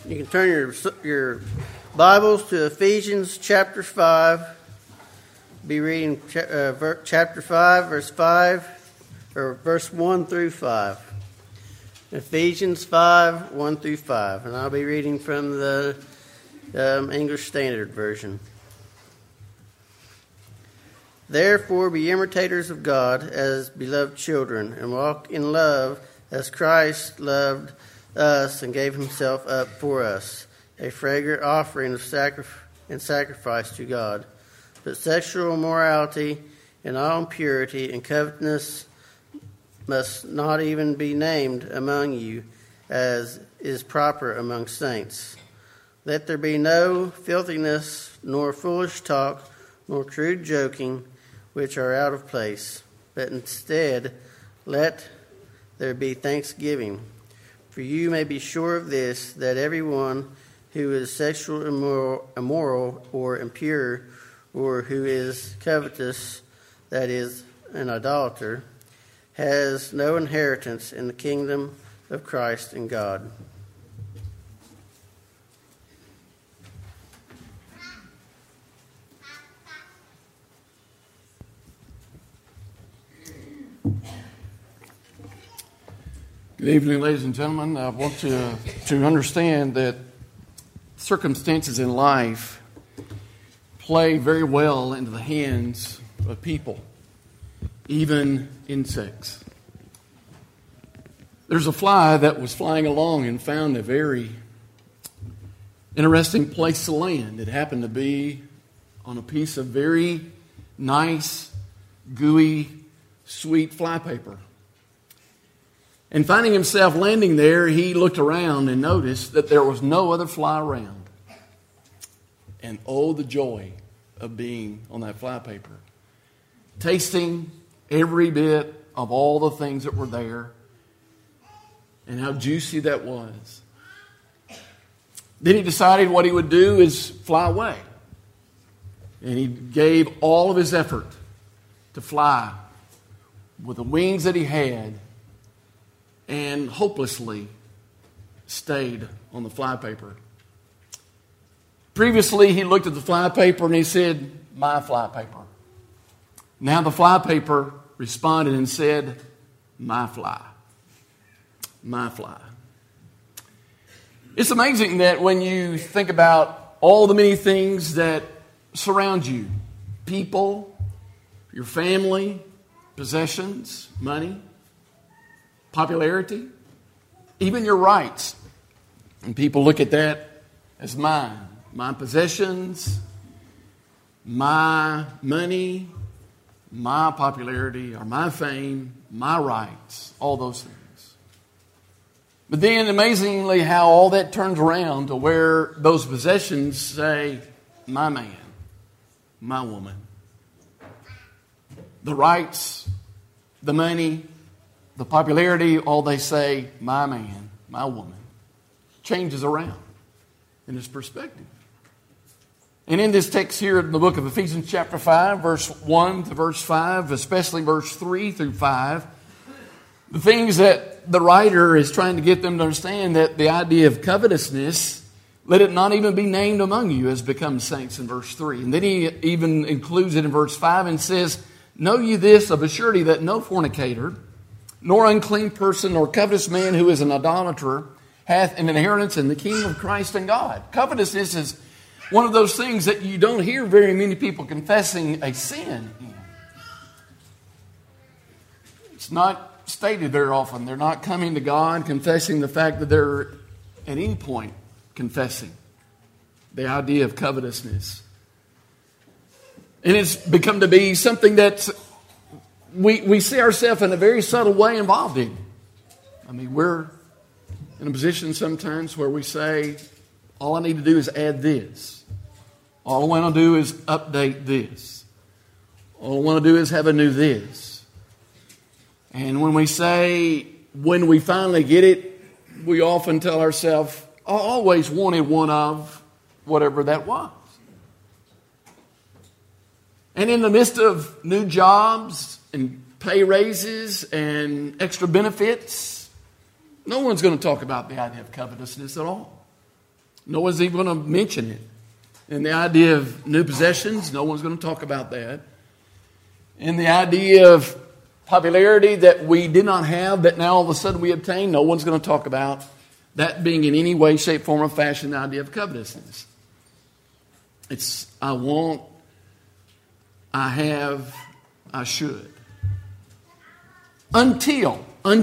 You can turn your Bibles to Ephesians chapter 5. Be reading chapter 5, verse 5, or verse 1 through 5. Ephesians 5, 1 through 5. And I'll be reading from the English Standard Version. Therefore be imitators of God as beloved children, and walk in love as Christ loved us and gave himself up for us, a fragrant offering of sacrifice to God. But sexual immorality and all impurity and covetousness must not even be named among you, as is proper among saints. Let there be no filthiness, nor foolish talk, nor crude joking, which are out of place, but instead let there be thanksgiving. For you may be sure of this, that everyone who is sexually immoral or impure, or who is covetous, that is, an idolater, has no inheritance in the kingdom of Christ and God. Good evening, ladies and gentlemen. I want you to understand that circumstances in life play very well into the hands of people, even insects. There's a fly that was flying along and found a very interesting place to land. It happened to be on a piece of very nice, gooey, sweet flypaper. And finding himself landing there, he looked around and noticed that there was no other fly around. And oh, the joy of being on that flypaper. Tasting every bit of all the things that were there and how juicy that was. Then he decided what he would do is fly away. And he gave all of his effort to fly with the wings that he had, and hopelessly stayed on the flypaper. Previously, he looked at the flypaper and he said, "My flypaper." Now the flypaper responded and said, "My fly. My fly." It's amazing that when you think about all the many things that surround you, people, your family, possessions, money, popularity, even your rights. And people look at that as mine. My possessions, my money, my popularity, or my fame, my rights, all those things. But then amazingly how all that turns around to where those possessions say, my man, my woman. The rights, the money, the popularity, all they say, my man, my woman, changes around in its perspective. And in this text here in the book of Ephesians chapter 5, verse 1 to verse 5, especially verse 3 through 5, the things that the writer is trying to get them to understand, that the idea of covetousness, let it not even be named among you, as becomes saints in verse 3. And then he even includes it in verse 5 and says, "Know ye this of a surety, that no fornicator, nor unclean person, nor covetous man who is an idolater, hath an inheritance in the kingdom of Christ and God." Covetousness is one of those things that you don't hear very many people confessing a sin in. It's not stated very often. They're not coming to God confessing the fact that they're at any point confessing the idea of covetousness. And it's become to be something that we see ourselves in a very subtle way involved in. I mean, we're in a position sometimes where we say, all I need to do is add this. All I want to do is update this. All I want to do is have a new this. And when we say, when we finally get it, we often tell ourselves, I always wanted one of whatever that was. And in the midst of new jobs and pay raises and extra benefits, no one's going to talk about the idea of covetousness at all. No one's even going to mention it. And the idea of new possessions, no one's going to talk about that. And the idea of popularity that we did not have, that now all of a sudden we obtain, no one's going to talk about that being in any way, shape, form, or fashion the idea of covetousness. It's I want, I have, I should. Until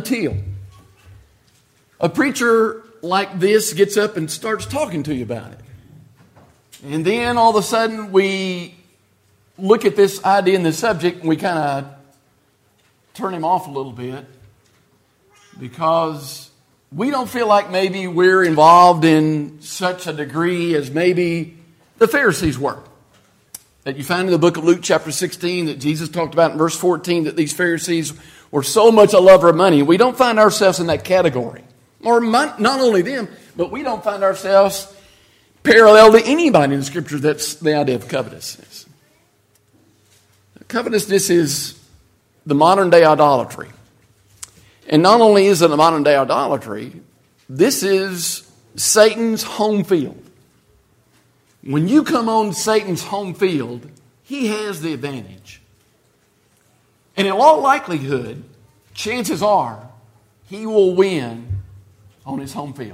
a preacher like this gets up and starts talking to you about it. And then all of a sudden we look at this idea and this subject and we kind of turn him off a little bit because we don't feel like maybe we're involved in such a degree as maybe the Pharisees were. That you find in the book of Luke chapter 16 that Jesus talked about in verse 14 that these Pharisees were so much a lover of money. We don't find ourselves in that category. Or not only them, but we don't find ourselves parallel to anybody in the Scripture that's the idea of covetousness. Covetousness is the modern day idolatry. And not only is it a modern day idolatry, this is Satan's home field. When you come on Satan's home field, he has the advantage. And in all likelihood, chances are, he will win on his home field.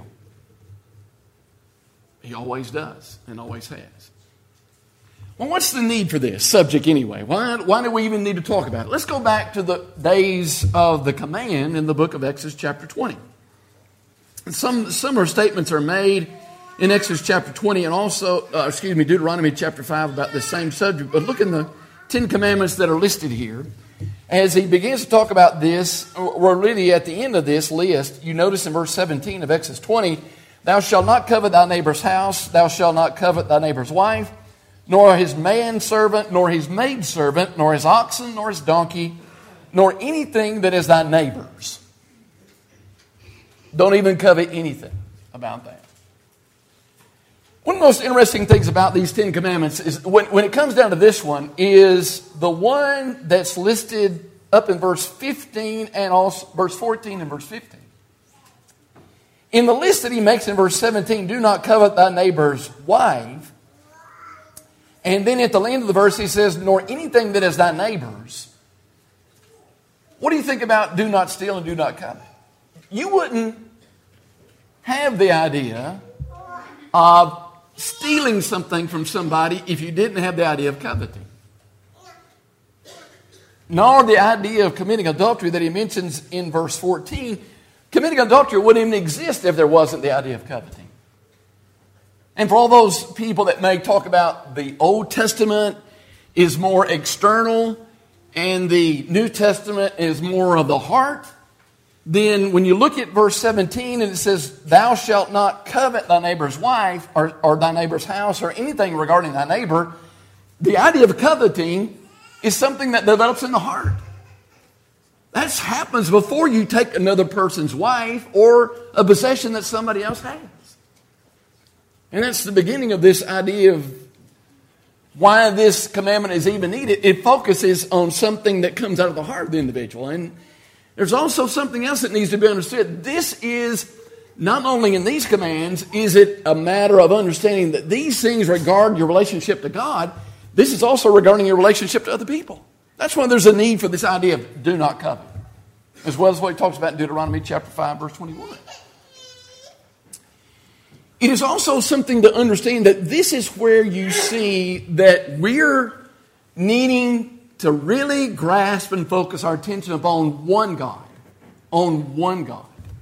He always does and always has. Well, what's the need for this subject anyway? Why do we even need to talk about it? Let's go back to the days of the command in the book of Exodus chapter 20. Some similar statements are made in Exodus chapter 20 and also, Deuteronomy chapter 5 about the same subject. But look in the 10 commandments that are listed here. As he begins to talk about this, or really at the end of this list, you notice in verse 17 of Exodus 20, thou shalt not covet thy neighbor's house, thou shalt not covet thy neighbor's wife, nor his manservant, nor his maidservant, nor his oxen, nor his donkey, nor anything that is thy neighbor's. Don't even covet anything about that. One of the most interesting things about these 10 commandments is when it comes down to this one is the one that's listed up in verse 15 and also verse 14 and verse 15. In the list that he makes in verse 17, do not covet thy neighbor's wife. And then at the end of the verse he says, nor anything that is thy neighbor's. What do you think about do not steal and do not covet? You wouldn't have the idea of stealing something from somebody if you didn't have the idea of coveting. Nor the idea of committing adultery that he mentions in verse 14. Committing adultery wouldn't even exist if there wasn't the idea of coveting. And for all those people that may talk about the Old Testament is more external and the New Testament is more of the heart, then when you look at verse 17 and it says, thou shalt not covet thy neighbor's wife or thy neighbor's house or anything regarding thy neighbor, the idea of coveting is something that develops in the heart. That happens before you take another person's wife or a possession that somebody else has. And that's the beginning of this idea of why this commandment is even needed. It focuses on something that comes out of the heart of the individual. And there's also something else that needs to be understood. This is not only in these commands is it a matter of understanding that these things regard your relationship to God. This is also regarding your relationship to other people. That's why there's a need for this idea of do not covet, as well as what he talks about in Deuteronomy chapter 5, verse 21. It is also something to understand that this is where you see that we're needing to really grasp and focus our attention upon one God. On one God.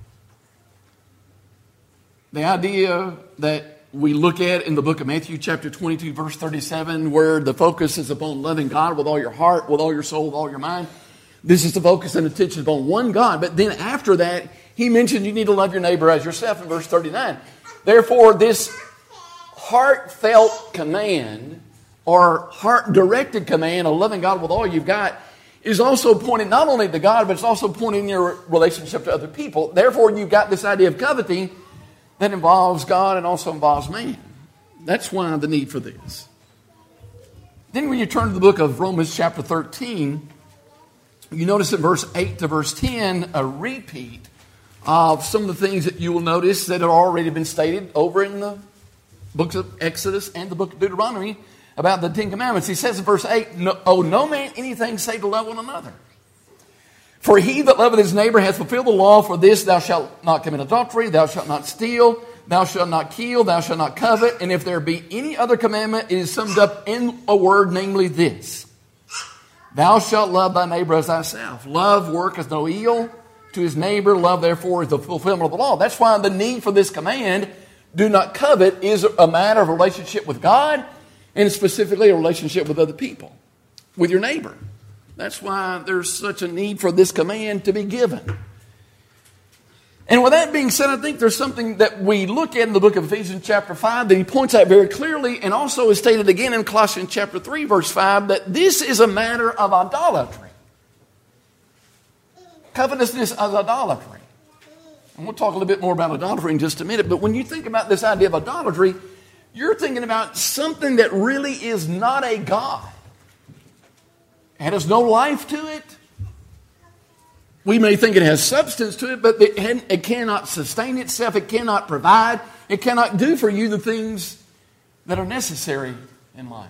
The idea that we look at in the book of Matthew chapter 22 verse 37 where the focus is upon loving God with all your heart, with all your soul, with all your mind. This is the focus and attention upon one God. But then after that, he mentioned you need to love your neighbor as yourself in verse 39. Therefore, this heartfelt command or heart-directed command of loving God with all you've got is also pointing not only to God, but it's also pointing in your relationship to other people. Therefore, you've got this idea of coveting that involves God and also involves man. That's why the need for this. Then when you turn to the book of Romans chapter 13, you notice in verse 8 to verse 10 a repeat of some of the things that you will notice that have already been stated over in the books of Exodus and the book of Deuteronomy about the Ten Commandments. He says in verse 8, owe no man anything save to love one another. For he that loveth his neighbor hath fulfilled the law. For this, thou shalt not commit adultery, thou shalt not steal, thou shalt not kill, thou shalt not covet. And if there be any other commandment, it is summed up in a word, namely this: thou shalt love thy neighbor as thyself. Love worketh no ill to his neighbor. Love, therefore, is the fulfillment of the law. That's why the need for this command, do not covet, is a matter of relationship with God, and specifically a relationship with other people, with your neighbor. That's why there's such a need for this command to be given. And with that being said, I think there's something that we look at in the book of Ephesians chapter 5 that he points out very clearly, and also is stated again in Colossians chapter 3 verse 5, that this is a matter of idolatry. Covetousness is idolatry. And we'll talk a little bit more about idolatry in just a minute, but when you think about this idea of idolatry, you're thinking about something that really is not a God. It has no life to it. We may think it has substance to it, but it cannot sustain itself. It cannot provide. It cannot do for you the things that are necessary in life.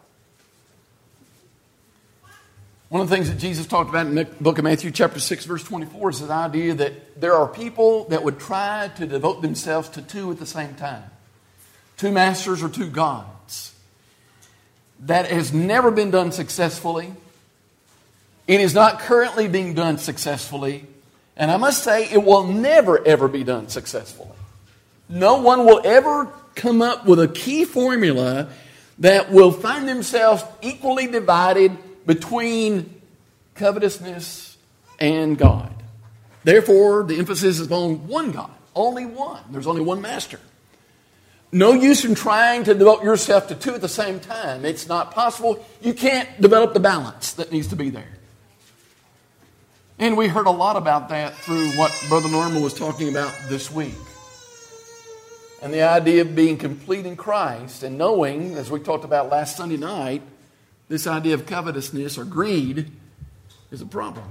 One of the things that Jesus talked about in the book of Matthew chapter 6 verse 24 is the idea that there are people that would try to devote themselves to two at the same time. Two masters or two gods. That has never been done successfully. It is not currently being done successfully. And I must say, it will never, ever be done successfully. No one will ever come up with a key formula that will find themselves equally divided between covetousness and God. Therefore, the emphasis is on one God. Only one. There's only one master. No use in trying to devote yourself to two at the same time. It's not possible. You can't develop the balance that needs to be there. And we heard a lot about that through what Brother Norman was talking about this week. And the idea of being complete in Christ and knowing, as we talked about last Sunday night, this idea of covetousness or greed is a problem.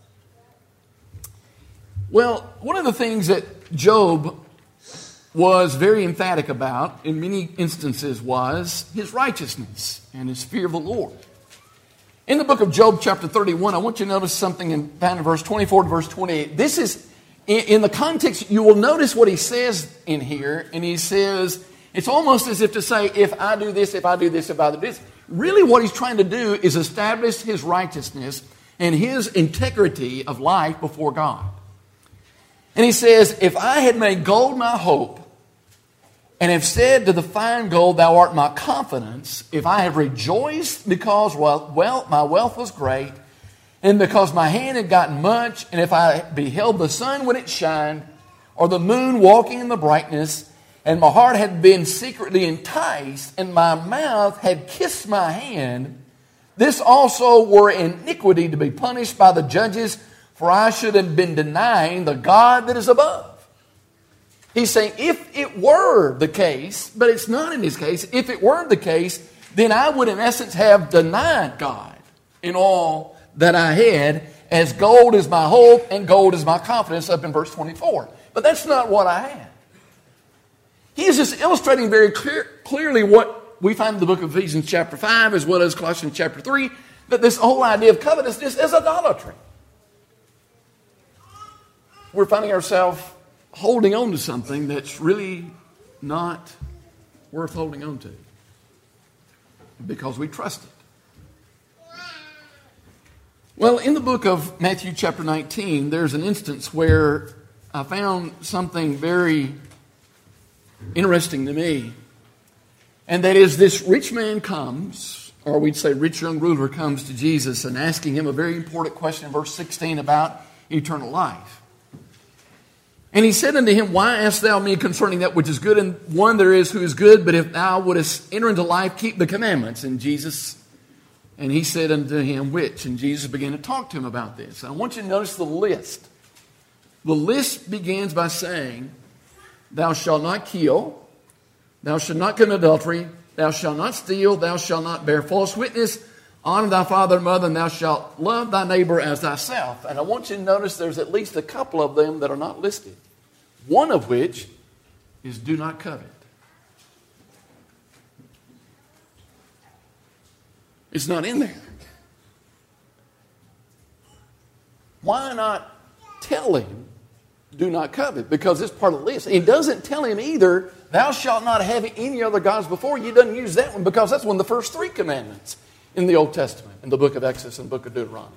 Well, one of the things that Job was very emphatic about in many instances was his righteousness and his fear of the Lord. In the book of Job chapter 31, I want you to notice something found in verse 24 to verse 28. This is, in the context, you will notice what he says in here. And he says, it's almost as if to say, if I do this, if I do this, if I do this. Really what he's trying to do is establish his righteousness and his integrity of life before God. And he says, if I had made gold my hope, and have said to the fine gold, thou art my confidence, if I have rejoiced because my wealth was great, and because my hand had gotten much, and if I beheld the sun when it shined, or the moon walking in the brightness, and my heart had been secretly enticed, and my mouth had kissed my hand, this also were iniquity to be punished by the judges, for I should have been denying the God that is above. He's saying, if it were the case, but it's not in his case, if it were the case, then I would in essence have denied God in all that I had, as gold is my hope and gold is my confidence, up in verse 24. But that's not what I had. He is just illustrating very clearly what we find in the book of Ephesians chapter 5, as well as Colossians chapter 3, that this whole idea of covetousness is idolatry. We're finding ourselves holding on to something that's really not worth holding on to because we trust it. Well, in the book of Matthew chapter 19, there's an instance where I found something very interesting to me. And that is, this rich man comes, or we'd say rich young ruler comes to Jesus and asking him a very important question in verse 16 about eternal life. And he said unto him, why askest thou me concerning that which is good? And one there is who is good, but if thou wouldest enter into life, keep the commandments. And he said unto him, which? And Jesus began to talk to him about this. And I want you to notice the list. The list begins by saying, thou shalt not kill, thou shalt not commit adultery, thou shalt not steal, thou shalt not bear false witness, honor thy father and mother, and thou shalt love thy neighbor as thyself. And I want you to notice there's at least a couple of them that are not listed. One of which is do not covet. It's not in there. Why not tell him, do not covet? Because it's part of the list. He doesn't tell him either, thou shalt not have any other gods before you. He doesn't use that one because that's one of the first 3 commandments in the Old Testament, in the book of Exodus and the book of Deuteronomy.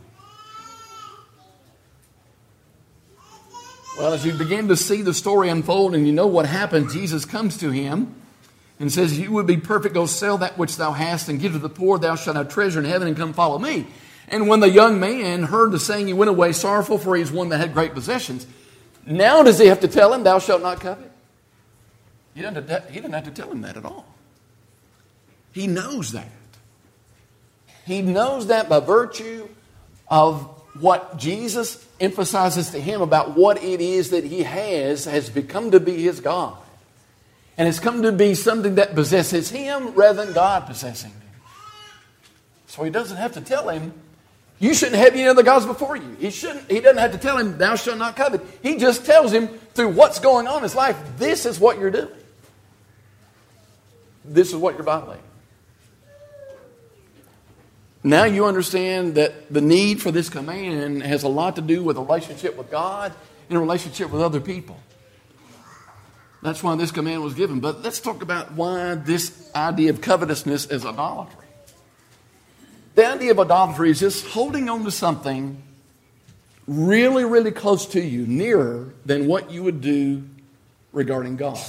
Well, as you begin to see the story unfold and you know what happened, Jesus comes to him and says, you would be perfect, go sell that which thou hast and give to the poor, thou shalt have treasure in heaven, and come follow me. And when the young man heard the saying, he went away sorrowful, for he is one that had great possessions. Now does he have to tell him, thou shalt not covet? He didn't have to tell him that at all. He knows that. He knows that by virtue of what Jesus emphasizes to him about what it is that he has become to be his God. And it's come to be something that possesses him rather than God possessing him. So he doesn't have to tell him, you shouldn't have any other gods before you. He doesn't have to tell him, thou shalt not covet. He just tells him through what's going on in his life, this is what you're doing. This is what you're violating. Now you understand that the need for this command has a lot to do with a relationship with God and a relationship with other people. That's why this command was given. But let's talk about why this idea of covetousness is idolatry. The idea of idolatry is just holding on to something really, really close to you, nearer than what you would do regarding God.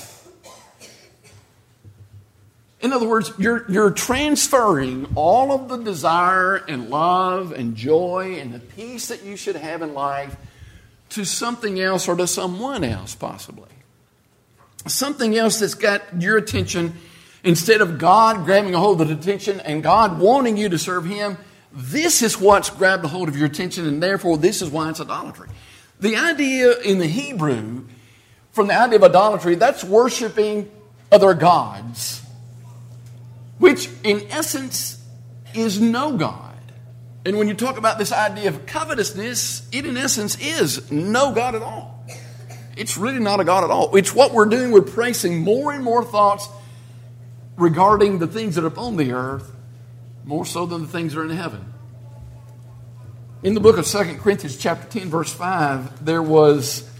In other words, you're transferring all of the desire and love and joy and the peace that you should have in life to something else or to someone else, possibly. Something else that's got your attention. Instead of God grabbing a hold of the attention and God wanting you to serve Him, this is what's grabbed a hold of your attention, and therefore this is why it's idolatry. The idea in the Hebrew, from the idea of idolatry, that's worshiping other gods, which in essence is no God. And when you talk about this idea of covetousness, it in essence is no God at all. It's really not a God at all. It's what we're doing. We're placing more and more thoughts regarding the things that are upon the earth, more so than the things that are in heaven. In the book of 2 Corinthians chapter 10, verse 5, there was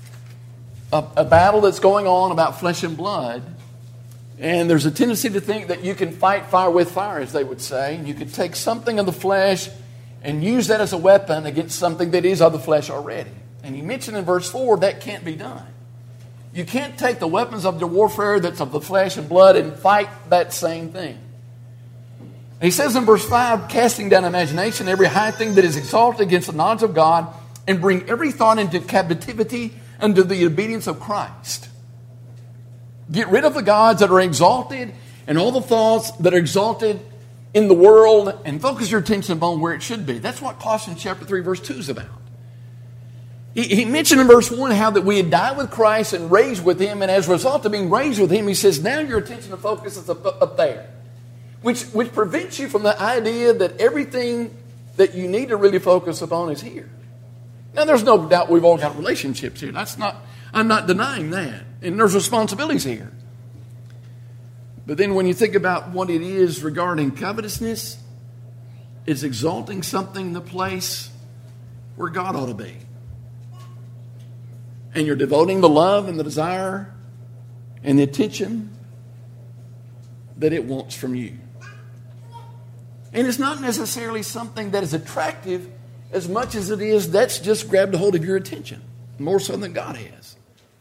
a battle that's going on about flesh and blood. And there's a tendency to think that you can fight fire with fire, as they would say. And you could take something of the flesh and use that as a weapon against something that is of the flesh already. And he mentioned in verse 4 that can't be done. You can't take the weapons of your warfare that's of the flesh and blood and fight that same thing. And he says in verse 5, casting down imagination, every high thing that is exalted against the knowledge of God, and bring every thought into captivity unto the obedience of Christ. Get rid of the gods that are exalted and all the thoughts that are exalted in the world and focus your attention upon where it should be. That's what Colossians chapter 3 verse 2 is about. He mentioned in verse 1 how that we had died with Christ and raised with Him, and as a result of being raised with Him, he says, now your attention and focus is up there. Which prevents you from the idea that everything that you need to really focus upon is here. Now there's no doubt we've all got relationships here. I'm not denying that. And there's responsibilities here. But then when you think about what it is regarding covetousness, it's exalting something in the place where God ought to be. And you're devoting the love and the desire and the attention that it wants from you. And it's not necessarily something that is attractive as much as it is that's just grabbed a hold of your attention, more so than God has.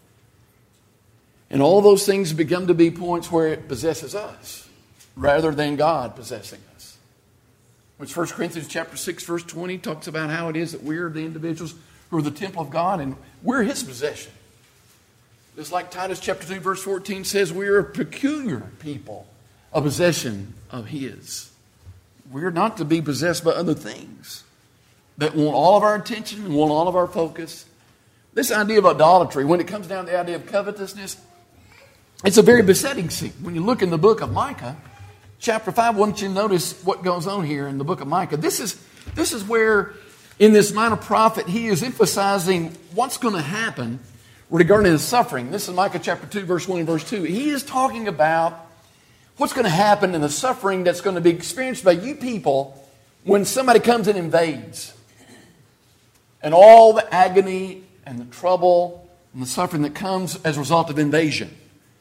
And all those things become to be points where it possesses us rather than God possessing us. Which 1 Corinthians chapter 6 verse 20 talks about how it is that we're the individuals who are the temple of God and we're His possession. Just like Titus chapter 2 verse 14 says, we're a peculiar people, a possession of His. We're not to be possessed by other things that want all of our attention and want all of our focus. This idea of idolatry, when it comes down to the idea of covetousness, it's a very besetting sin. When you look in the book of Micah, chapter 5, I want you to notice what goes on here in the book of Micah. This is where, in this minor prophet, he is emphasizing what's going to happen regarding his suffering. This is Micah chapter 2, verse 1 and verse 2. He is talking about What's going to happen in the suffering that's going to be experienced by you people when somebody comes and invades? And all the agony and the trouble and the suffering that comes as a result of invasion.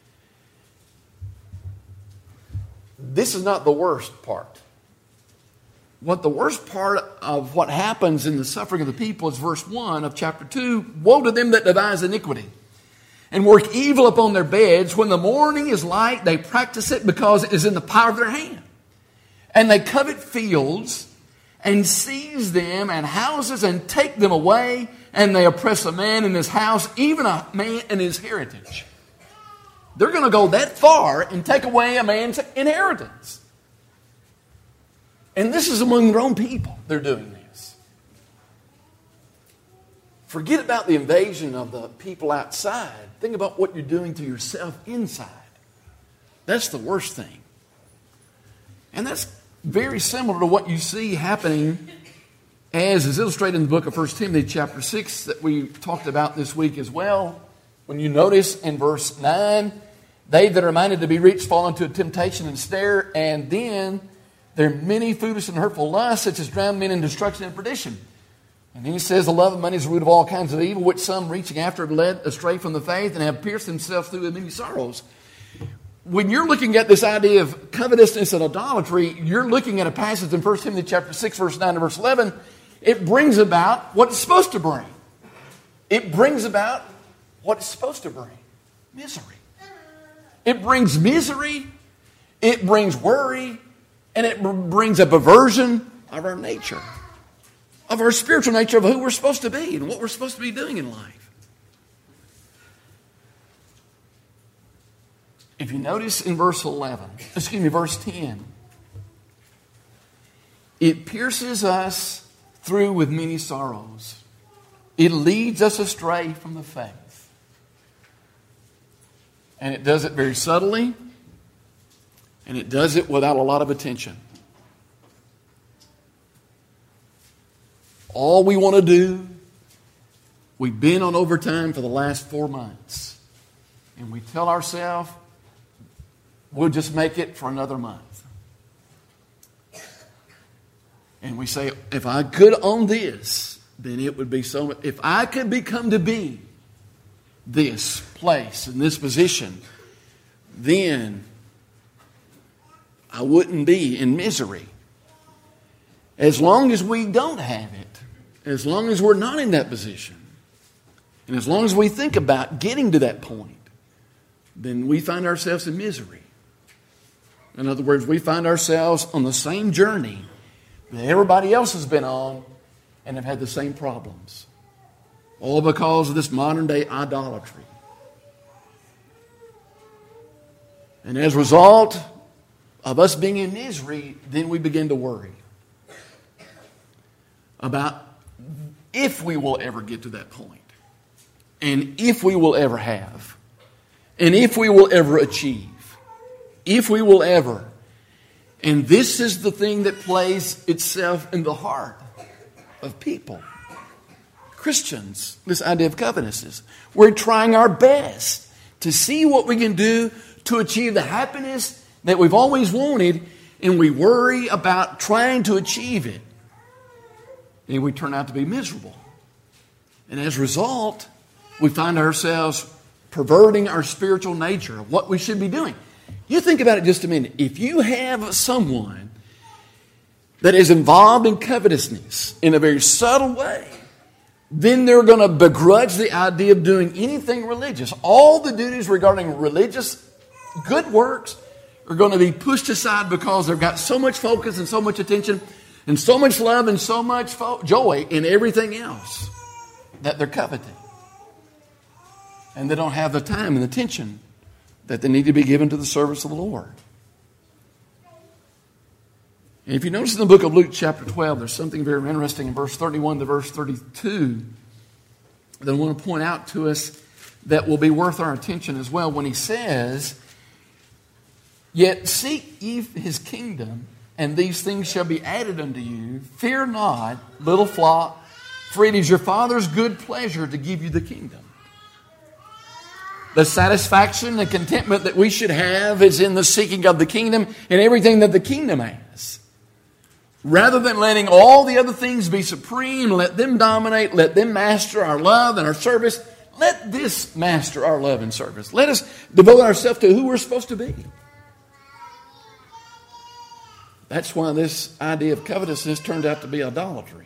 This is not the worst part. What the worst part of what happens in the suffering of the people is verse 1 of chapter 2. Woe to them that devise iniquity and work evil upon their beds. When the morning is light, they practice it because it is in the power of their hand. And they covet fields and seize them and houses and take them away. And they oppress a man in his house, even a man in his heritage. They're going to go that far and take away a man's inheritance. And this is among their own people. They're doing this. Forget about the invasion of the people outside. Think about what you're doing to yourself inside. That's the worst thing. And that's very similar to what you see happening as is illustrated in the book of 1 Timothy chapter 6 that we talked about this week as well. When you notice in verse 9, they that are minded to be rich fall into a temptation and snare, and then there are many foolish and hurtful lusts, such as drown men in destruction and perdition. And he says, the love of money is the root of all kinds of evil, which some reaching after have led astray from the faith and have pierced themselves through with many sorrows. When you're looking at this idea of covetousness and idolatry, you're looking at a passage in 1 Timothy chapter 6, verse 9 to verse 11. It brings about what it's supposed to bring. It brings about what it's supposed to bring. Misery. It brings misery. It brings worry. And it brings a perversion of our nature. Of our spiritual nature, of who we're supposed to be and what we're supposed to be doing in life. If you notice in verse 10, it pierces us through with many sorrows. It leads us astray from the faith. And it does it very subtly. And it does it without a lot of attention. All we want to do, we've been on overtime for the last 4 months. And we tell ourselves, we'll just make it for another month. And we say, if I could own this, then it would be so much. If I could become to be this place and this position, then I wouldn't be in misery. As long as we don't have it, as long as we're not in that position, and as long as we think about getting to that point, then we find ourselves in misery. In other words, we find ourselves on the same journey that everybody else has been on and have had the same problems. All because of this modern day idolatry. And as a result of us being in misery, then we begin to worry about if we will ever get to that point, and if we will ever have, and if we will ever achieve, if we will ever. And this is the thing that plays itself in the heart of people. Christians, this idea of covetousness. We're trying our best to see what we can do to achieve the happiness that we've always wanted, and we worry about trying to achieve it. And we turn out to be miserable. And as a result, we find ourselves perverting our spiritual nature of what we should be doing. You think about it just a minute. If you have someone that is involved in covetousness in a very subtle way, then they're going to begrudge the idea of doing anything religious. All the duties regarding religious good works are going to be pushed aside because they've got so much focus and so much attention and so much love and so much joy in everything else that they're coveting. And they don't have the time and the attention that they need to be given to the service of the Lord. And if you notice in the book of Luke chapter 12, there's something very interesting in verse 31 to verse 32 that I want to point out to us that will be worth our attention as well when he says, "Yet seek ye his kingdom, and these things shall be added unto you. Fear not, little flock, for it is your Father's good pleasure to give you the kingdom." The satisfaction and contentment that we should have is in the seeking of the kingdom and everything that the kingdom has. Rather than letting all the other things be supreme, let them dominate, let them master our love and our service, let this master our love and service. Let us devote ourselves to who we're supposed to be. That's why this idea of covetousness turned out to be idolatry.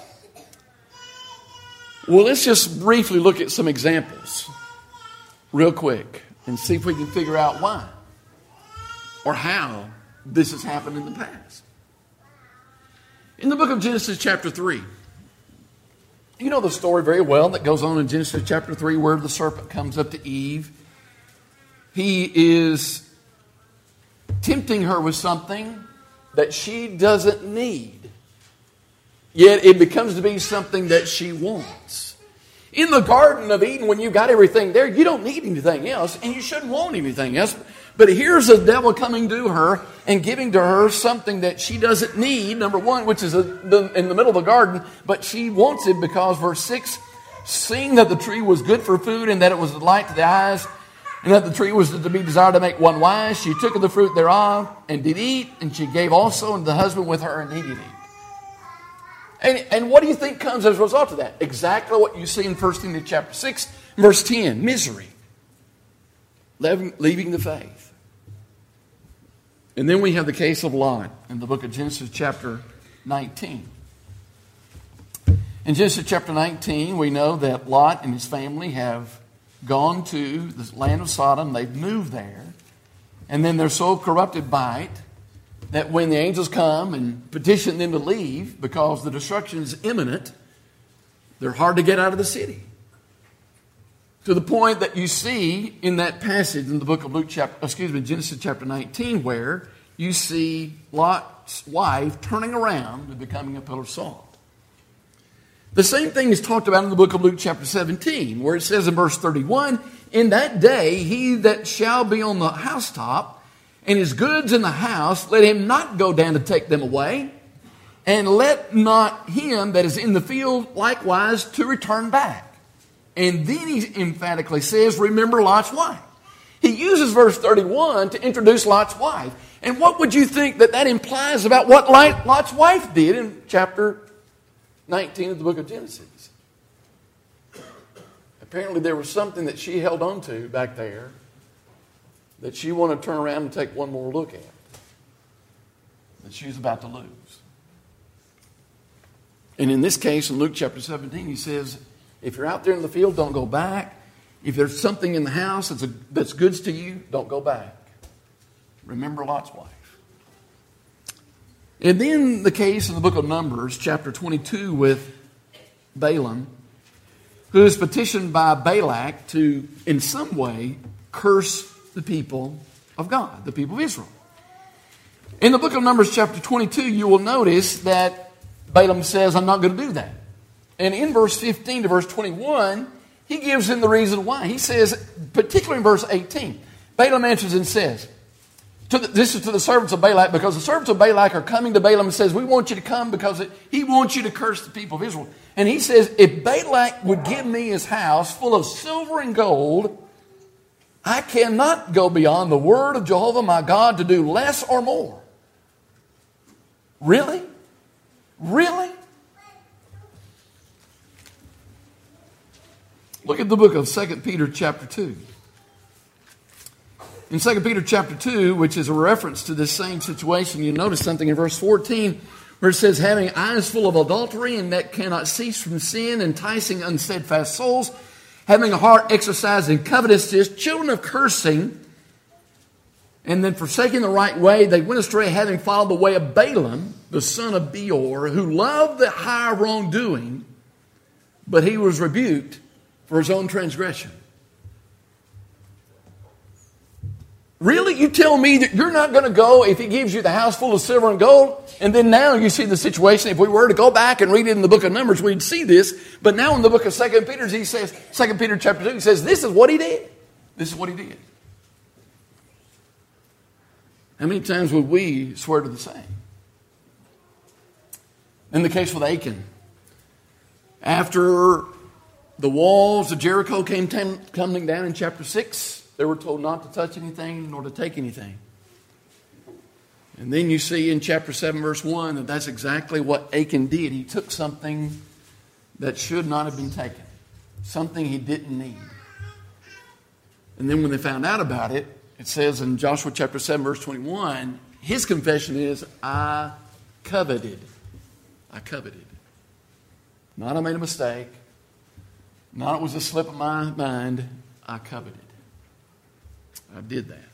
Well, let's just briefly look at some examples real quick and see if we can figure out why or how this has happened in the past. In the book of Genesis chapter 3, you know the story very well that goes on in Genesis chapter 3 where the serpent comes up to Eve. He is tempting her with something that she doesn't need. Yet it becomes to be something that she wants. In the Garden of Eden, when you got everything there, you don't need anything else, and you shouldn't want anything else. But here's the devil coming to her and giving to her something that she doesn't need, number one, which is in the middle of the garden, but she wants it because, verse 6, seeing that the tree was good for food and that it was a delight to the eyes, and that the tree was to be desired to make one wise, she took of the fruit thereof and did eat, and she gave also unto the husband with her, and he did eat. And what do you think comes as a result of that? Exactly what you see in 1 Timothy chapter 6, verse 10, misery, leaving the faith. And then we have the case of Lot in the book of Genesis chapter 19. In Genesis chapter 19, we know that Lot and his family have gone to the land of Sodom. They've moved there. And then they're so corrupted by it that when the angels come and petition them to leave because the destruction is imminent, they're hard to get out of the city. To the point that you see in that passage in the book of Genesis chapter 19, where you see Lot's wife turning around and becoming a pillar of salt. The same thing is talked about in the book of Luke chapter 17, where it says in verse 31, in that day he that shall be on the housetop, and his goods in the house, let him not go down to take them away, and let not him that is in the field likewise to return back. And then he emphatically says, remember Lot's wife. He uses verse 31 to introduce Lot's wife. And what would you think that implies about what Lot's wife did in chapter 19 of the book of Genesis? Apparently there was something that she held on to back there that she wanted to turn around and take one more look at, that she was about to lose. And in this case, in Luke chapter 17, he says, if you're out there in the field, don't go back. If there's something in the house that's goods to you, don't go back. Remember Lot's wife. And then the case in the book of Numbers, chapter 22, with Balaam, who is petitioned by Balak to, in some way, curse the people of God, the people of Israel. In the book of Numbers, chapter 22, you will notice that Balaam says, I'm not going to do that. And in verse 15 to verse 21, he gives him the reason why. He says, particularly in verse 18, Balaam answers and says, this is to the servants of Balak, because the servants of Balak are coming to Balaam and says, we want you to come because he wants you to curse the people of Israel. And he says, if Balak would give me his house full of silver and gold, I cannot go beyond the word of Jehovah my God to do less or more. Really? Really? Look at the book of 2 Peter chapter 2. In 2 Peter chapter 2, which is a reference to this same situation, you notice something in verse 14 where it says, having eyes full of adultery and that cannot cease from sin, enticing unsteadfast souls, having a heart exercised in covetousness, children of cursing, and then forsaking the right way, they went astray, having followed the way of Balaam, the son of Beor, who loved the high wrongdoing, but he was rebuked for his own transgression. Really? You tell me that you're not going to go if he gives you the house full of silver and gold? And then now you see the situation. If we were to go back and read it in the book of Numbers, we'd see this. But now in the book of 2 Peter, he says, 2 Peter chapter 2, he says, this is what he did. This is what he did. How many times would we swear to the same? In the case with Achan, after the walls of Jericho came coming down in chapter 6. They were told not to touch anything nor to take anything. And then you see in chapter 7, verse 1, that that's exactly what Achan did. He took something that should not have been taken, something he didn't need. And then when they found out about it, it says in Joshua chapter 7, verse 21, his confession is, I coveted. I coveted. Not I made a mistake. Not it was a slip of my mind. I coveted. I did that.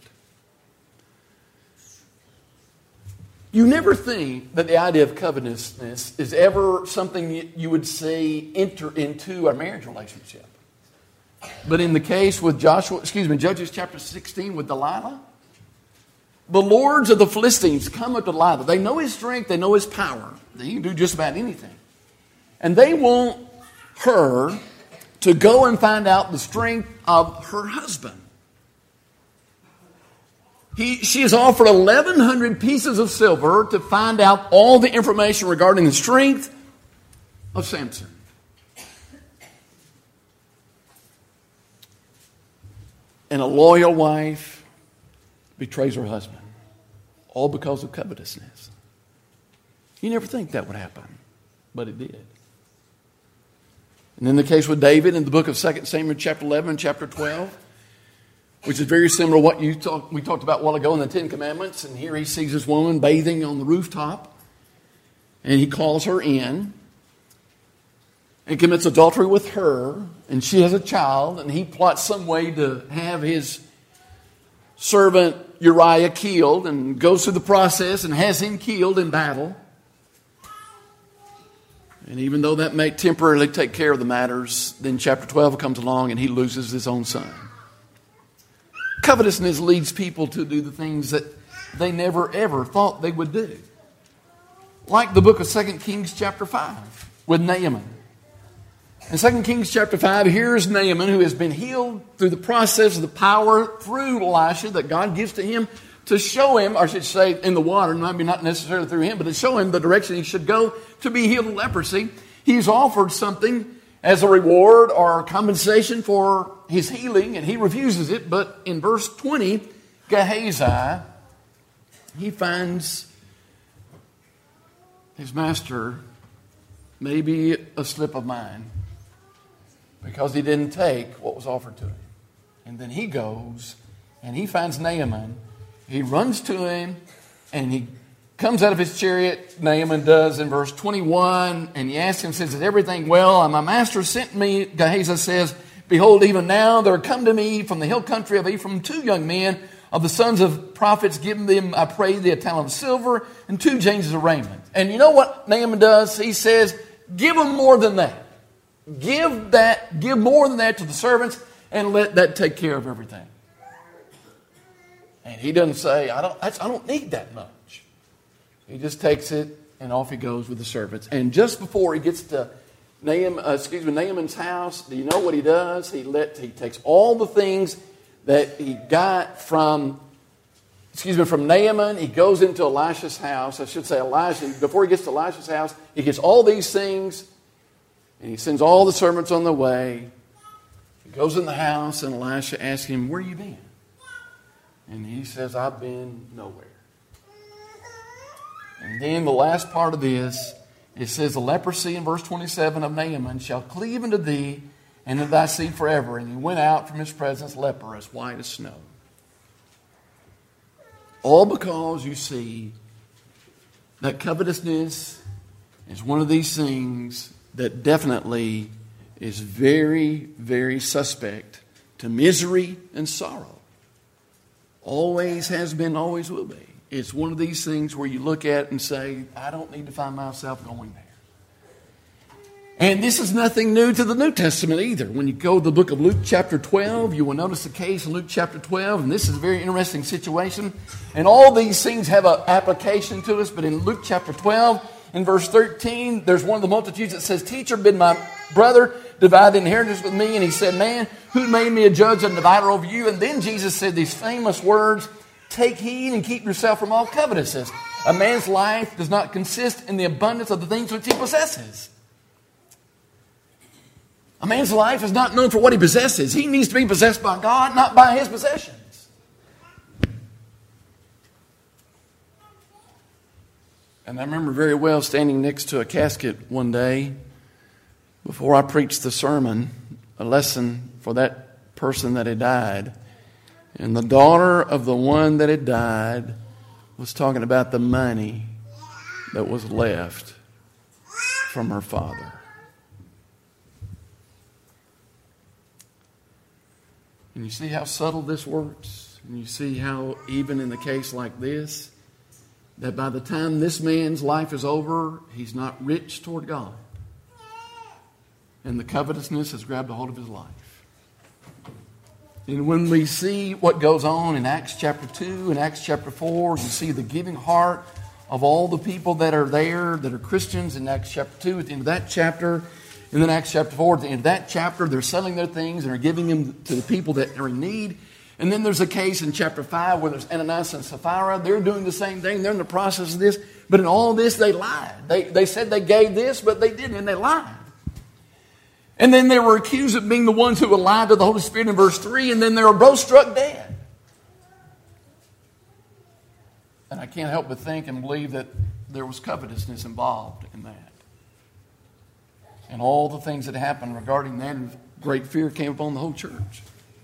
You never think that the idea of covetousness is ever something you would see enter into a marriage relationship. But in the case with Judges chapter 16 with Delilah, the lords of the Philistines come up to Delilah. They know his strength. They know his power. He can do just about anything. And they want her to go and find out the strength of her husband. She is offered 1,100 pieces of silver to find out all the information regarding the strength of Samson. And a loyal wife betrays her husband, all because of covetousness. You never think that would happen, but it did. And in the case with David in the book of 2 Samuel chapter 11 and chapter 12, which is very similar to what we talked about a while ago in the Ten Commandments. And here he sees this woman bathing on the rooftop. And he calls her in and commits adultery with her. And she has a child. And he plots some way to have his servant Uriah killed. And goes through the process and has him killed in battle. And even though that may temporarily take care of the matters, then chapter 12 comes along and he loses his own son. Covetousness leads people to do the things that they never ever thought they would do. Like the book of 2 Kings chapter 5 with Naaman. In 2 Kings chapter 5, here's Naaman who has been healed through the process of the power through Elisha that God gives to him to show him, or I should say in the water, maybe not necessarily through him, but to show him the direction he should go to be healed of leprosy. He's offered something as a reward or compensation for his healing, and he refuses it. But in verse 20, Gehazi, he finds his master maybe a slip of mind because he didn't take what was offered to him. And then he goes and he finds Naaman. He runs to him and he comes out of his chariot, Naaman does, in verse 21, and he asks him, says, is everything well? And my master sent me, Gehazi says, behold, even now there come to me from the hill country of Ephraim 2 young men of the sons of prophets, giving them, I pray thee, a talent of silver and 2 changes of raiment. And you know what Naaman does? He says, give them more than that. Give more than that to the servants and let that take care of everything. And he doesn't say, I don't need that much. He just takes it and off he goes with the servants. And just before he gets to Naaman's house, do you know what he does? He takes all the things that he got from Naaman. He goes into Elisha's house. I should say Elisha. Before he gets to Elisha's house, he gets all these things and he sends all the servants on their way. He goes in the house and Elisha asks him, where you been? And he says, I've been nowhere. And then the last part of this, it says, the leprosy in verse 27 of Naaman shall cleave unto thee and to thy seed forever. And he went out from his presence leprous, white as snow. All because you see that covetousness is one of these things that definitely is very, very suspect to misery and sorrow. Always has been, always will be. It's one of these things where you look at and say, I don't need to find myself going there. And this is nothing new to the New Testament either. When you go to the book of Luke chapter 12, you will notice the case in Luke chapter 12, and this is a very interesting situation. And all these things have an application to us, but in Luke chapter 12, in verse 13, there's one of the multitudes that says, Teacher, bid my brother divide the inheritance with me. And he said, Man, who made me a judge and divider over you? And then Jesus said these famous words, Take heed and keep yourself from all covetousness. A man's life does not consist in the abundance of the things which he possesses. A man's life is not known for what he possesses. He needs to be possessed by God, not by his possessions. And I remember very well standing next to a casket one day before I preached the sermon, a lesson for that person that had died. And the daughter of the one that had died was talking about the money that was left from her father. And you see how subtle this works? And you see how even in the case like this, that by the time this man's life is over, he's not rich toward God. And the covetousness has grabbed a hold of his life. And when we see what goes on in Acts chapter 2 and Acts chapter 4, you see the giving heart of all the people that are there, that are Christians in Acts chapter 2, at the end of that chapter. And then Acts chapter 4, at the end of that chapter, they're selling their things and are giving them to the people that are in need. And then there's a case in chapter 5 where there's Ananias and Sapphira. They're doing the same thing. They're in the process of this. But in all this, they lied. They said they gave this, but they didn't, and they lied. And then they were accused of being the ones who would lie to the Holy Spirit in verse 3, and then they were both struck dead. And I can't help but think and believe that there was covetousness involved in that. And all the things that happened regarding that, and great fear came upon the whole church.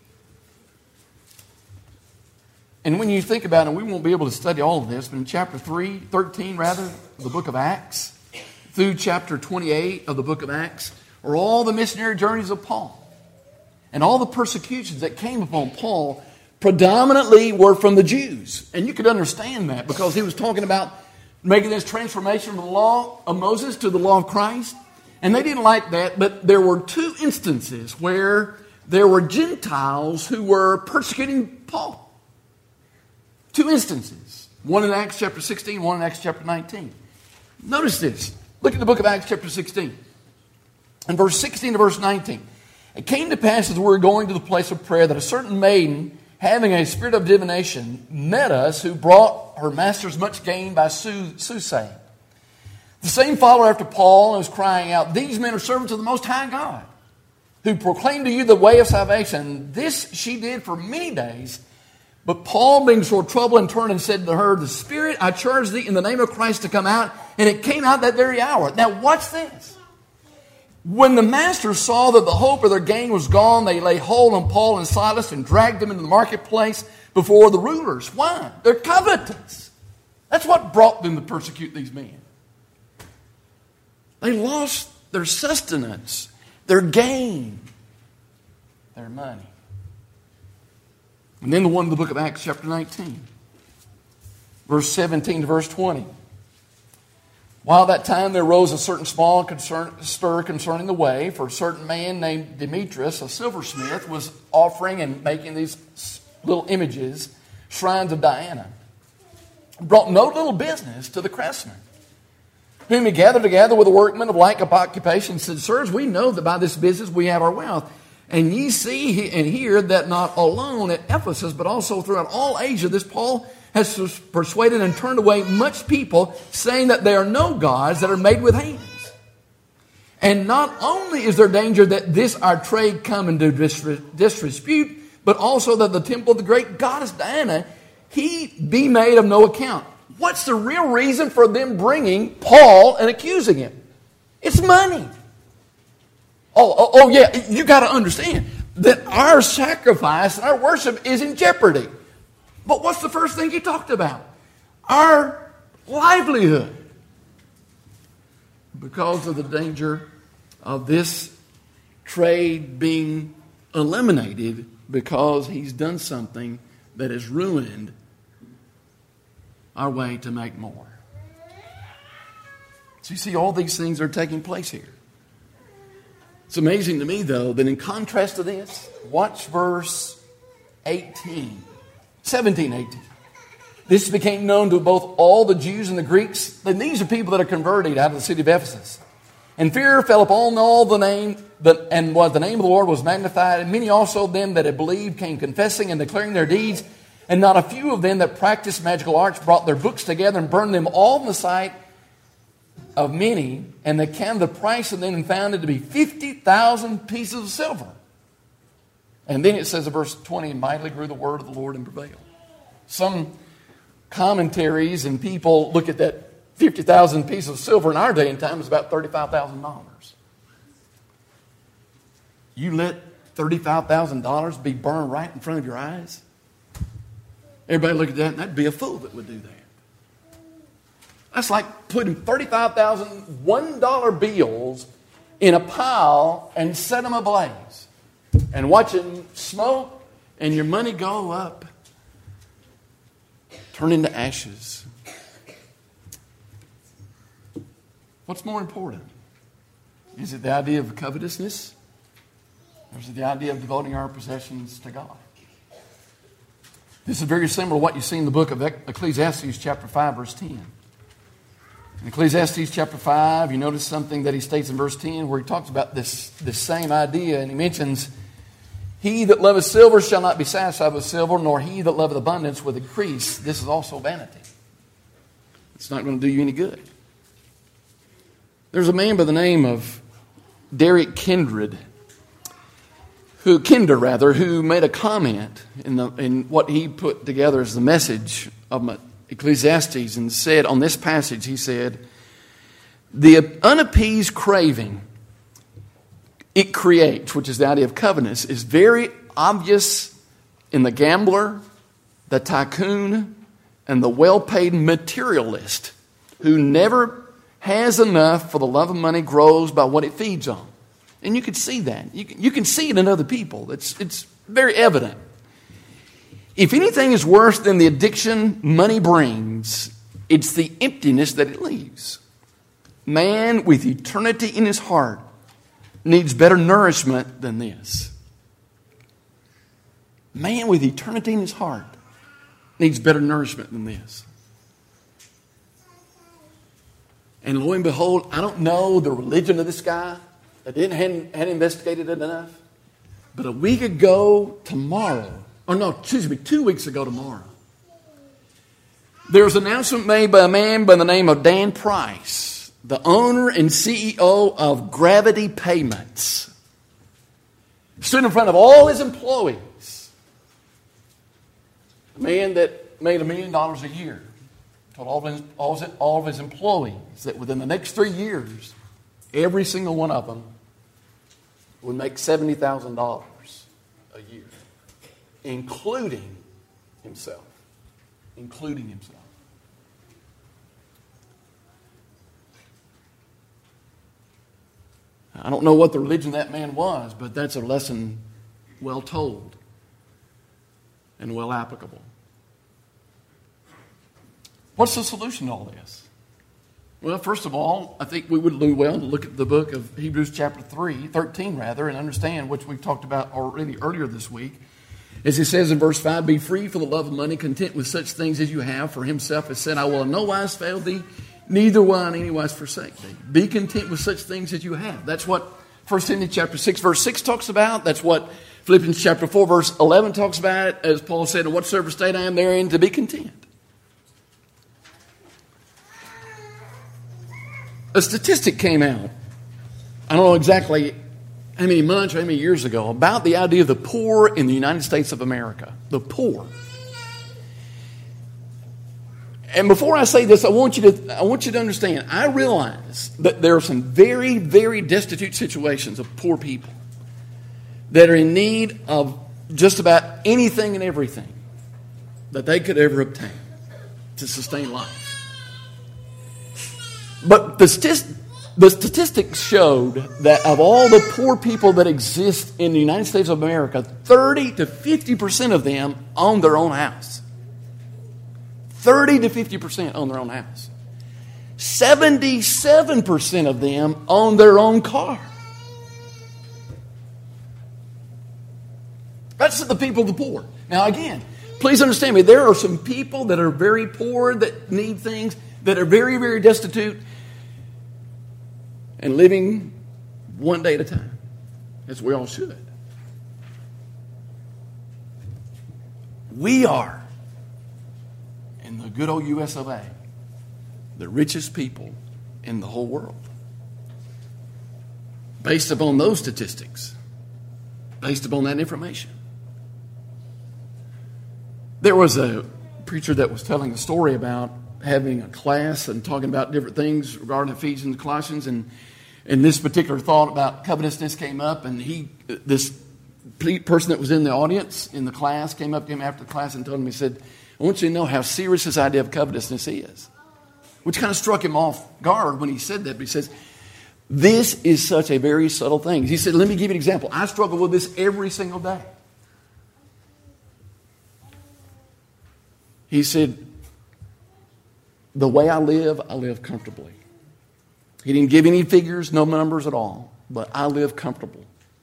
And when you think about it, we won't be able to study all of this, but in chapter 13 of the book of Acts, through chapter 28 of the book of Acts, are all the missionary journeys of Paul. And all the persecutions that came upon Paul predominantly were from the Jews. And you could understand that because he was talking about making this transformation from the law of Moses to the law of Christ. And they didn't like that, but there were two instances where there were Gentiles who were persecuting Paul. Two instances. One in Acts chapter 16, one in Acts chapter 19. Notice this. Look at the book of Acts chapter 16. In verse 16 to verse 19. It came to pass as we were going to the place of prayer that a certain maiden, having a spirit of divination, met us, who brought her masters much gain by soothsaying. The same followed after Paul and was crying out, "These men are servants of the Most High God, who proclaim to you the way of salvation." This she did for many days. But Paul, being sore troubled, and turned and said to her, "The Spirit, I charge thee in the name of Christ to come out." And it came out that very hour. Now watch this. When the masters saw that the hope of their gain was gone, they laid hold on Paul and Silas and dragged them into the marketplace before the rulers. Why? They're covetous. That's what brought them to persecute these men. They lost their sustenance, their gain, their money. And then the one in the book of Acts chapter 19, verse 17 to verse 20. While that time there arose a certain small stir concerning the way, for a certain man named Demetrius, a silversmith, was offering and making these little images, shrines of Diana. Brought no little business to the craftsmen, whom he gathered together with the workmen of like occupation, and said, "Sirs, we know that by this business we have our wealth. And ye see and hear that not alone at Ephesus, but also throughout all Asia, this Paul has persuaded and turned away much people, saying that there are no gods that are made with hands. And not only is there danger that this our trade come into disrepute, but also that the temple of the great goddess Diana, he be made of no account." What's the real reason for them bringing Paul and accusing him? It's money. Oh yeah, you got to understand that our sacrifice and our worship is in jeopardy. But what's the first thing he talked about? Our livelihood. Because of the danger of this trade being eliminated because he's done something that has ruined our way to make more. So you see all these things are taking place here. It's amazing to me, though, that in contrast to this, watch verse 18. 17, 18. This became known to both all the Jews and the Greeks. And these are people that are converted out of the city of Ephesus. And fear fell upon all the name, and was the name of the Lord was magnified. And many also of them that had believed came confessing and declaring their deeds. And not a few of them that practiced magical arts brought their books together and burned them all in the sight of many, and they counted the price of them and found it to be 50,000 pieces of silver. And then it says in verse 20, and mightily grew the word of the Lord and prevailed. Some commentaries and people look at that 50,000 pieces of silver in our day and time is about $35,000. You let $35,000 be burned right in front of your eyes? Everybody look at that, and that'd be a fool that would do that. That's like putting 35,000 $1 bills in a pile and set them ablaze and watching smoke and your money go up, turn into ashes. What's more important? Is it the idea of covetousness? Or is it the idea of devoting our possessions to God? This is very similar to what you see in the book of Ecclesiastes chapter 5, verse 10. In Ecclesiastes chapter 5, you notice something that he states in verse 10 where he talks about this same idea, and he mentions, he that loveth silver shall not be satisfied with silver, nor he that loveth abundance with increase. This is also vanity. It's not going to do you any good. There's a man by the name of Derek Kinder, who made a comment in what he put together as the message of Ecclesiastes and said on this passage, he said, the unappeased craving it creates, which is the idea of covetousness, is very obvious in the gambler, the tycoon, and the well-paid materialist who never has enough for the love of money grows by what it feeds on. And you can see that. You can see it in other people. It's very evident. If anything is worse than the addiction money brings, it's the emptiness that it leaves. Man with eternity in his heart needs better nourishment than this. Man with eternity in his heart needs better nourishment than this. And lo and behold, I don't know the religion of this guy. I hadn't investigated it enough. But 2 weeks ago tomorrow, 2 weeks ago tomorrow, there was an announcement made by a man by the name of Dan Price, the owner and CEO of Gravity Payments. Stood in front of all his employees. A man that made $1 million a year. Told all of his employees that within the next 3 years, every single one of them would make $70,000 a year, including himself. Including himself. I don't know what the religion that man was, but that's a lesson well told and well applicable. What's the solution to all this? Well, first of all, I think we would do well to look at the book of Hebrews chapter 13, and understand, which we've talked about already earlier this week. As it says in verse 5, be free for the love of money, content with such things as you have, for himself has said, I will in no wise fail thee, neither will I in any wise forsake thee. Be content with such things as you have. That's what 1 Timothy chapter 6, verse 6 talks about. That's what Philippians chapter 4, verse 11 talks about, as Paul said, in whatsoever state I am therein, to be content. A statistic came out, I don't know exactly how many months or how many years ago, about the idea of the poor in the United States of America. The poor. And before I say this, I want you to understand, I realize that there are some very, very destitute situations of poor people that are in need of just about anything and everything that they could ever obtain to sustain life. But the statistics showed that of all the poor people that exist in the United States of America, 30 to 50% of them own their own house. 30 to 50% own their own house. 77% of them own their own car. That's the people of the poor. Now again, please understand me, there are some people that are very poor, that need things, that are very, very destitute, and living one day at a time, as we all should. We are, in the good old US of A, the richest people in the whole world. Based upon those statistics, based upon that information. There was a preacher that was telling a story about having a class and talking about different things regarding Ephesians and Colossians, and this particular thought about covetousness came up, and this person that was in the audience in the class came up to him after the class and told him, he said, I want you to know how serious this idea of covetousness is. Which kind of struck him off guard when he said that, but he says, this is such a very subtle thing. He said, let me give you an example. I struggle with this every single day. He said, the way I live comfortably. He didn't give any figures, no numbers at all, but I live comfortable.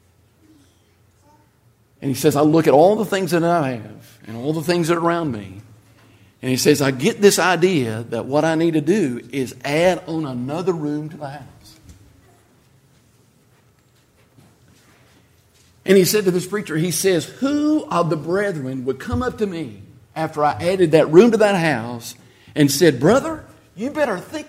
And he says, I look at all the things that I have and all the things that are around me. And he says, I get this idea that what I need to do is add on another room to the house. And he said to this preacher, he says, who of the brethren would come up to me after I added that room to that house and said, brother, you better think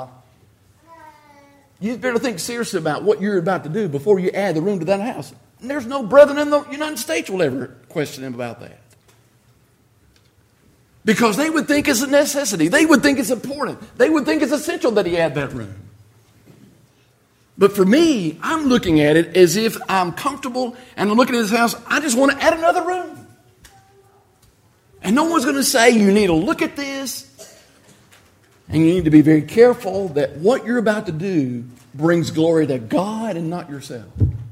seriously about what you're about to do before you add the room to that house. And there's no brethren in the United States will ever question him about that. Because they would think it's a necessity. They would think it's important. They would think it's essential that he add that room. But for me, I'm looking at it as if I'm comfortable and I'm looking at this house, I just want to add another room. And no one's going to say, you need to look at this and you need to be very careful that what you're about to do brings glory to God and not yourself.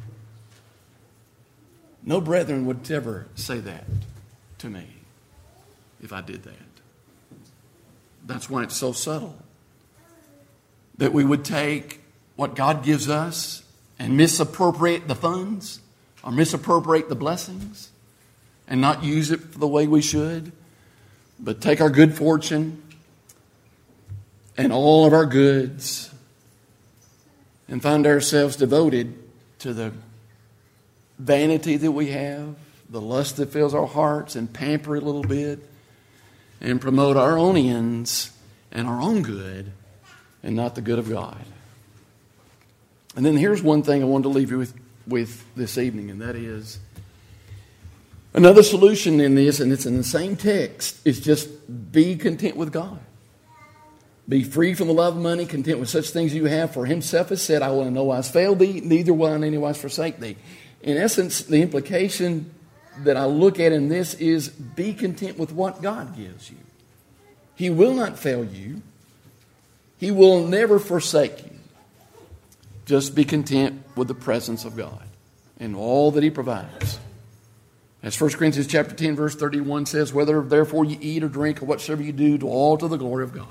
No brethren would ever say that to me if I did that. That's why it's so subtle. That we would take what God gives us and misappropriate the funds or misappropriate the blessings and not use it for the way we should, but take our good fortune and all of our goods and find ourselves devoted to the vanity that we have, the lust that fills our hearts, and pamper it a little bit and promote our own ends and our own good and not the good of God. And then here's one thing I wanted to leave you with this evening, and that is another solution in this, and it's in the same text, is just be content with God. Be free from the love of money, content with such things you have. For himself has said, I will in no wise fail thee, neither will I in any wise forsake thee. In essence, the implication that I look at in this is be content with what God gives you. He will not fail you. He will never forsake you. Just be content with the presence of God and all that he provides. As 1 Corinthians chapter 10, verse 31 says, whether therefore you eat or drink or whatsoever you do, all to the glory of God.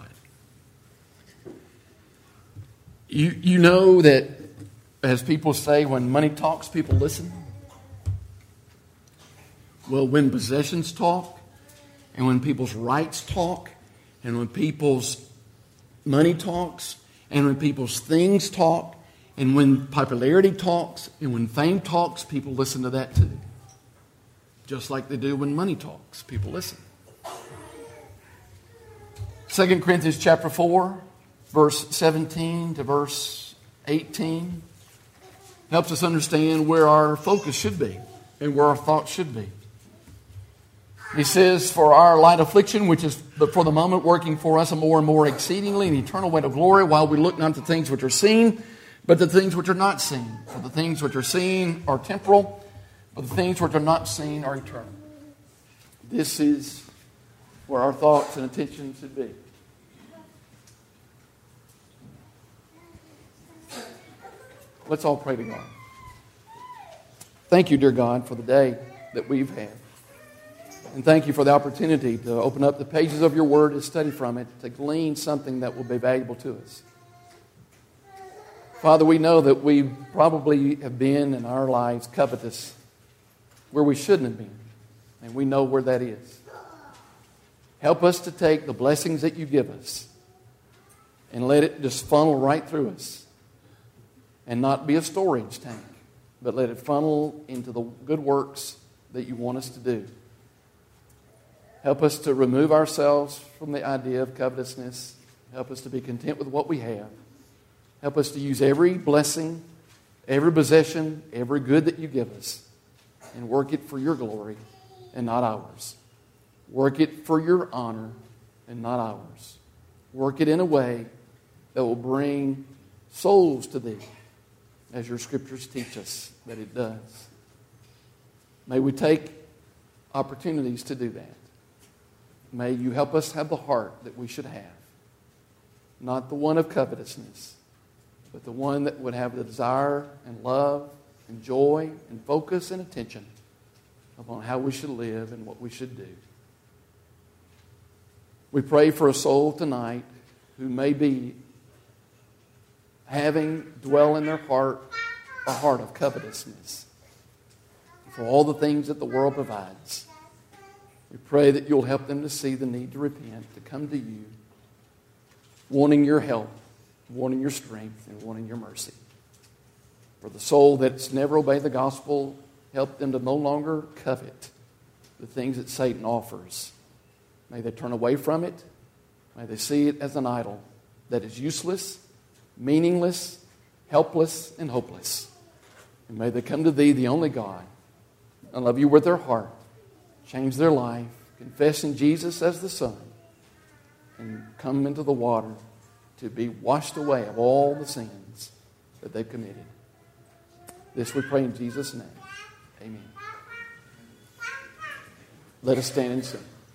You know that, as people say, when money talks, people listen. Well, when possessions talk, and when people's rights talk, and when people's money talks, and when people's things talk, and when popularity talks, and when fame talks, people listen to that too. Just like they do when money talks, people listen. 2 Corinthians chapter 4, verse 17 to verse 18 helps us understand where our focus should be and where our thoughts should be. He says, for our light affliction, which is for the moment working for us a more and more exceedingly and eternal weight of glory, while we look not to things which are seen, but the things which are not seen. For the things which are seen are temporal, but the things which are not seen are eternal. This is where our thoughts and attention should be. Let's all pray to God. Thank you, dear God, for the day that we've had. And thank you for the opportunity to open up the pages of your word and study from it, to glean something that will be valuable to us. Father, we know that we probably have been in our lives covetous where we shouldn't have been. And we know where that is. Help us to take the blessings that you give us and let it just funnel right through us. And not be a storage tank, but let it funnel into the good works that you want us to do. Help us to remove ourselves from the idea of covetousness. Help us to be content with what we have. Help us to use every blessing, every possession, every good that you give us, and work it for your glory and not ours. Work it for your honor and not ours. Work it in a way that will bring souls to thee, as your scriptures teach us that it does. May we take opportunities to do that. May you help us have the heart that we should have. Not the one of covetousness, but the one that would have the desire and love and joy and focus and attention upon how we should live and what we should do. We pray for a soul tonight who may be having dwell in their heart a heart of covetousness for all the things that the world provides. We pray that you'll help them to see the need to repent, to come to you, wanting your help, wanting your strength, and wanting your mercy. For the soul that's never obeyed the gospel, help them to no longer covet the things that Satan offers. May they turn away from it. May they see it as an idol that is useless, meaningless, helpless, and hopeless. And may they come to thee, the only God, and love you with their heart, change their life, confess in Jesus as the Son, and come into the water to be washed away of all the sins that they've committed. This we pray in Jesus' name. Amen. Let us stand and sing.